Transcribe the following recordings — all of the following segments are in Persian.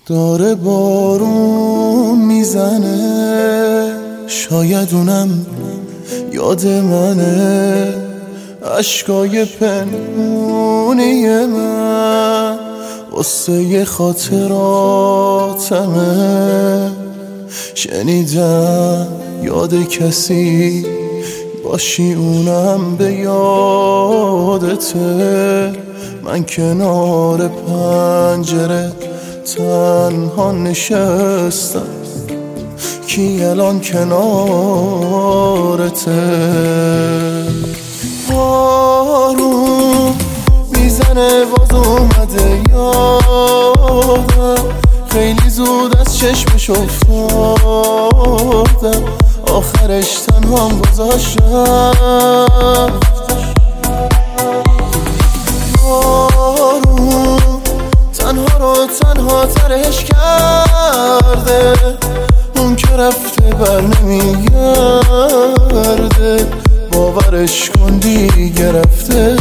داره بارون میزنه، شاید اونم یاد منه، اشکای پنهونی من قصه خاطراتمه. شنیدم یاد کسی باشی اونم به یادته. من کنار پنجره تنها نشستم، کی الان کنارته؟ بارون میزنه باز اومده یادم، خیلی زود از چشمش افتادم، آخرش تنهام گذاشتم. بارون تنها رو تنها ترش کرده، اون که رفته بر نمیگرده، باورش کن دیگه رفته.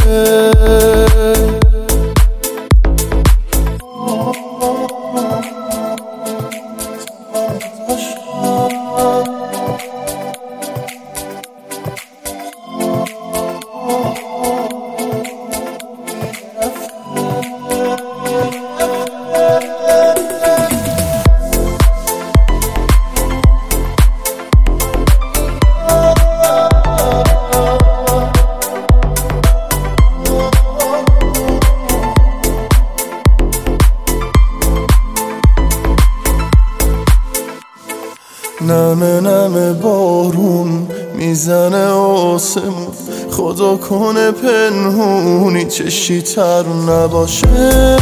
نمه نمه بارون میزنه آسمون، خدا کنه پنهونی چشی تر نباشه،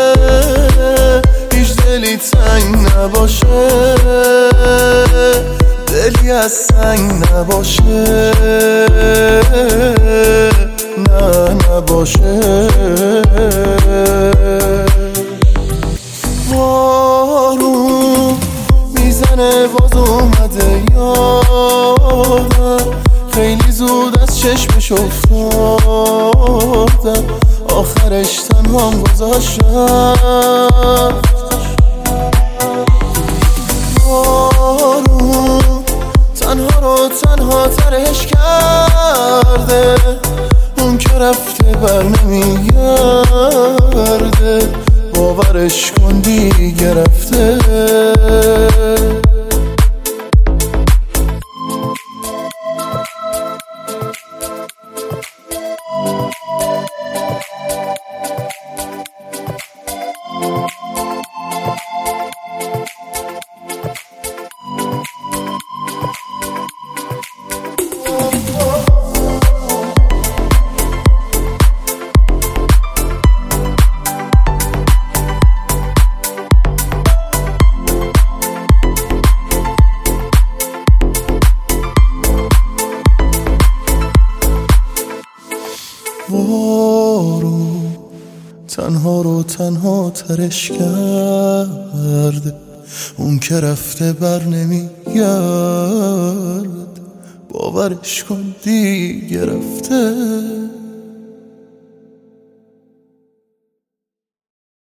هیچ دلی تنگ نباشه، دلی از سنگ نباشه، نه نباشه. بارون میزنه باز اومده یادم، خیلی زود از چشمش افتادم، آخرش تنهام گذاشتم. بارون تنها رو تنها ترش کرده، اون که رفته بر نمیگرده، باورش کن دیگه رفته. بارون تنها رو تنها ترش کرده، اون که رفته بر نمیگرد، باورش کن دیگه رفته.